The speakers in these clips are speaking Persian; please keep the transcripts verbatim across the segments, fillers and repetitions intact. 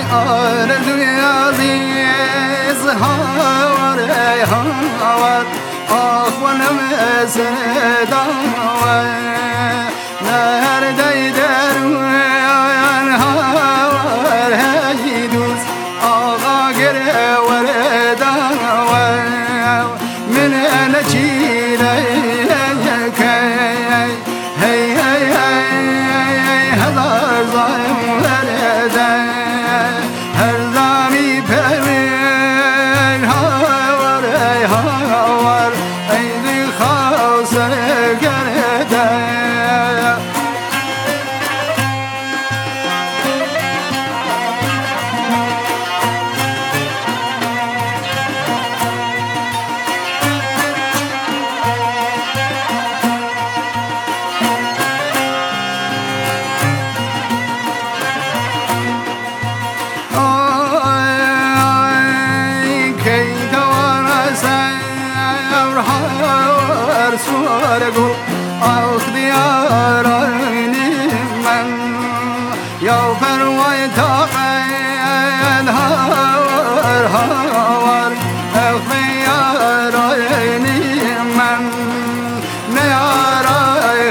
آرزوی عزیز هاور ای هاور آخوانم سرداور نرده درون هاور هی دوست آقا گره ورداور من نچیره که هی هی هی هزار ظالم ورده هر زمی پرین هاور ای هاور ای دی خواستر گرده سوارگو آخ دیارانی من یا پروای تاقید هاور هاور آخ دیارانی من نیارای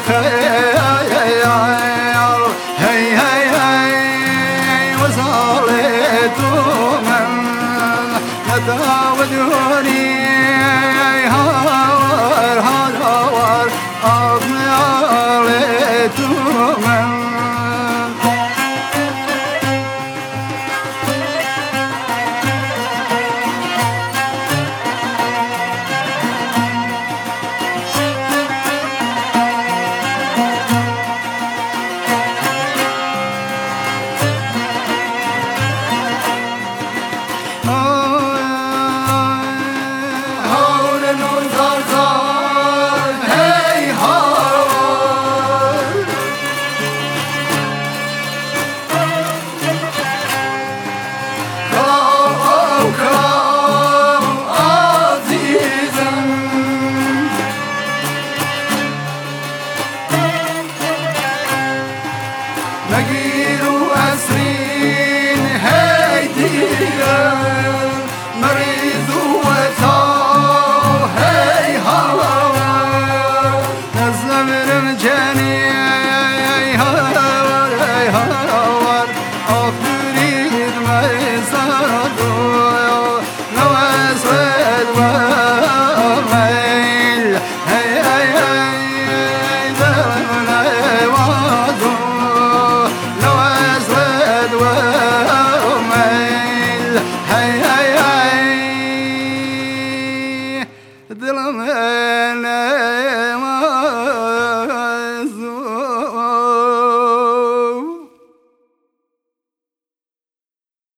خیال هی هی هی وصال تو من نتاودونی نگیرو اسرین هی دیرم مریضو و تا هی هاور نزمرم جنی ای هاور ای هاور آفرید میزادو نو اسود و میل هی هی هی دلم نیوادو دلم